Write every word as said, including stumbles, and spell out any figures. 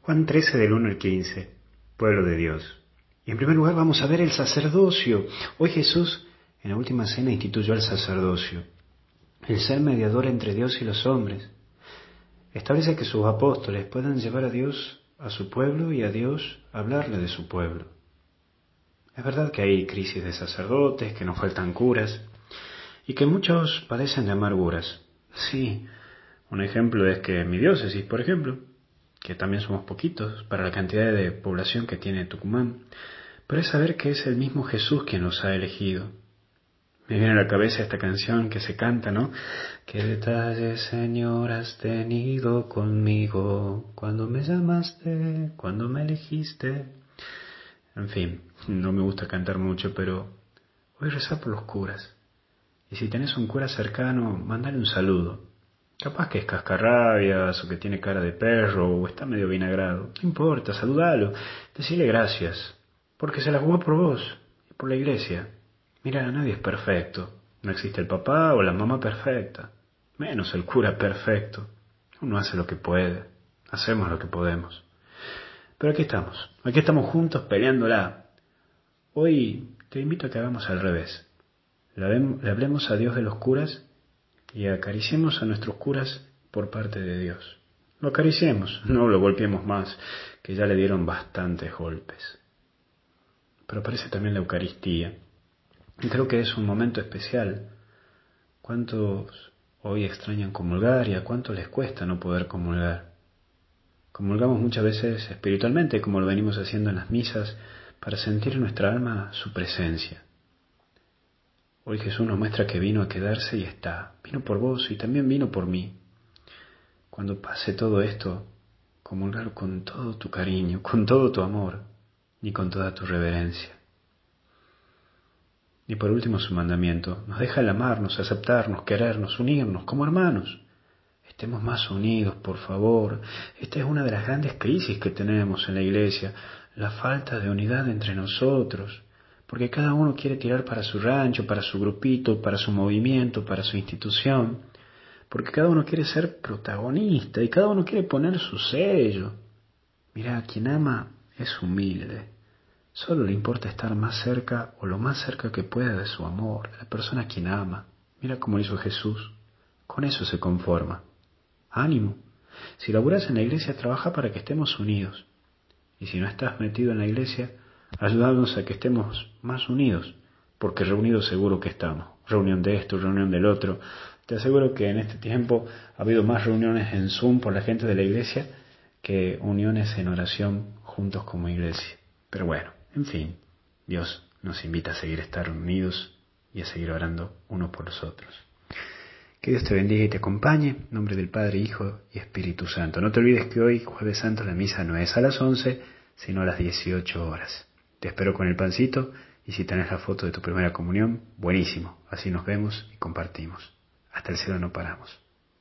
Juan trece del uno al quince, pueblo de Dios. Y en primer lugar vamos a ver el sacerdocio. Hoy Jesús en la última cena instituyó el sacerdocio, el ser mediador entre Dios y los hombres. Establece que sus apóstoles puedan llevar a Dios a su pueblo y a Dios hablarle de su pueblo. Es verdad que hay crisis de sacerdotes, que nos faltan curas y que muchos padecen de amarguras. Sí, un ejemplo es que en mi diócesis, por ejemplo, que también somos poquitos para la cantidad de población que tiene Tucumán, pero es saber que es el mismo Jesús quien nos ha elegido. Me viene a la cabeza esta canción que se canta, ¿no? ¿Qué detalles, Señor, has tenido conmigo cuando me llamaste, cuando me elegiste? En fin, no me gusta cantar mucho, pero hoy rezar por los curas. Y si tenés un cura cercano, mandale un saludo. Capaz que es cascarrabias, o que tiene cara de perro, o está medio vinagrado. No importa, saludalo, decile gracias, porque se la jugó por vos y por la iglesia. Mira, nadie es perfecto. No existe el papá o la mamá perfecta, menos el cura perfecto. Uno hace lo que puede, hacemos lo que podemos. Pero aquí estamos, aquí estamos juntos peleándola. Hoy te invito a que hagamos al revés. Le hablemos a Dios de los curas y acariciemos a nuestros curas por parte de Dios. Lo acariciemos, no lo golpeemos más, que ya le dieron bastantes golpes. Pero aparece también la Eucaristía. Y creo que es un momento especial. ¿Cuántos hoy extrañan comulgar y a cuánto les cuesta no poder comulgar? Comulgamos muchas veces espiritualmente, como lo venimos haciendo en las misas, para sentir en nuestra alma su presencia. Hoy Jesús nos muestra que vino a quedarse y está. Vino por vos y también vino por mí. Cuando pase todo esto, comulgar con todo tu cariño, con todo tu amor y con toda tu reverencia. Y por último su mandamiento, nos deja el amarnos, aceptarnos, querernos, unirnos como hermanos. Estemos más unidos, por favor. Esta es una de las grandes crisis que tenemos en la iglesia, la falta de unidad entre nosotros. Porque cada uno quiere tirar para su rancho, para su grupito, para su movimiento, para su institución. Porque cada uno quiere ser protagonista y cada uno quiere poner su sello. Mira, quien ama es humilde. Solo le importa estar más cerca o lo más cerca que pueda de su amor, de la persona a quien ama. Mira cómo hizo Jesús. Con eso se conforma. Ánimo. Si laburas en la iglesia, trabaja para que estemos unidos. Y si no estás metido en la iglesia, ayúdanos a que estemos más unidos, porque reunidos seguro que estamos. Reunión de esto, reunión del otro. Te aseguro que en este tiempo ha habido más reuniones en Zoom por la gente de la iglesia que uniones en oración juntos como iglesia. Pero bueno, en fin, Dios nos invita a seguir estar unidos y a seguir orando unos por los otros. Que Dios te bendiga y te acompañe, en nombre del Padre, Hijo y Espíritu Santo. No te olvides que hoy, Jueves Santo, la misa no es a las once, sino a las dieciocho horas. Te espero con el pancito y si tenés la foto de tu primera comunión, buenísimo. Así nos vemos y compartimos. Hasta el cielo no paramos.